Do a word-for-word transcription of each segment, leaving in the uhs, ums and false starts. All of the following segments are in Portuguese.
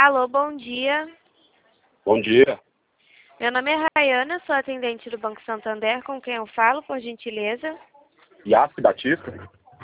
Alô, bom dia. Bom dia. Meu nome é Rayana, sou atendente do Banco Santander, com quem eu falo, por gentileza? Iassi Batista?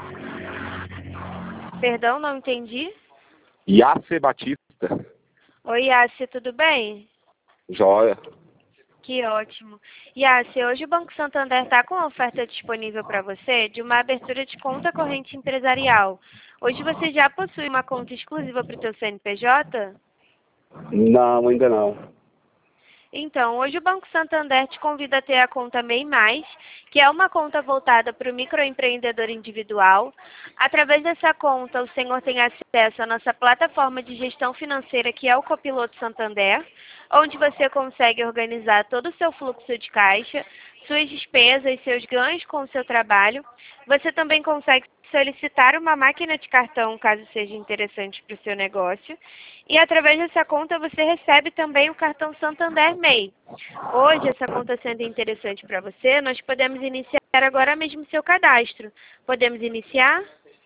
Perdão, não entendi. Iassi Batista. Oi, Yassi, tudo bem? Joia. Que ótimo. Yassi, hoje o Banco Santander está com uma oferta disponível para você de uma abertura de conta corrente empresarial. Hoje você já possui uma conta exclusiva para o seu C N P J? Não, ainda não. Então, hoje o Banco Santander te convida a ter a conta MEI Mais, que é uma conta voltada para o microempreendedor individual. Através dessa conta, o senhor tem acesso à nossa plataforma de gestão financeira, que é o Copiloto Santander, onde você consegue organizar todo o seu fluxo de caixa, suas despesas, seus ganhos com o seu trabalho. Você também consegue solicitar uma máquina de cartão, caso seja interessante para o seu negócio. E através dessa conta você recebe também o cartão Santander MEI. Hoje, essa conta sendo interessante para você, nós podemos iniciar agora mesmo seu cadastro. Podemos iniciar?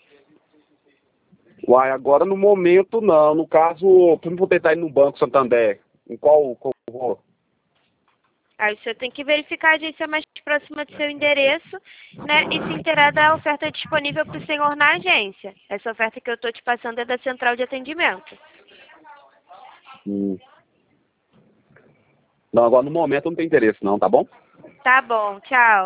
Uai, agora no momento não. No caso, como vou tentar ir no Banco Santander? Em qual, qual eu vou? Aí o senhor tem que verificar a agência mais próxima do seu endereço, né, e se inteirar da oferta disponível para o senhor na agência. Essa oferta que eu estou te passando é da central de atendimento. Hum. Não, agora no momento não tem interesse não, tá bom? Tá bom, tchau.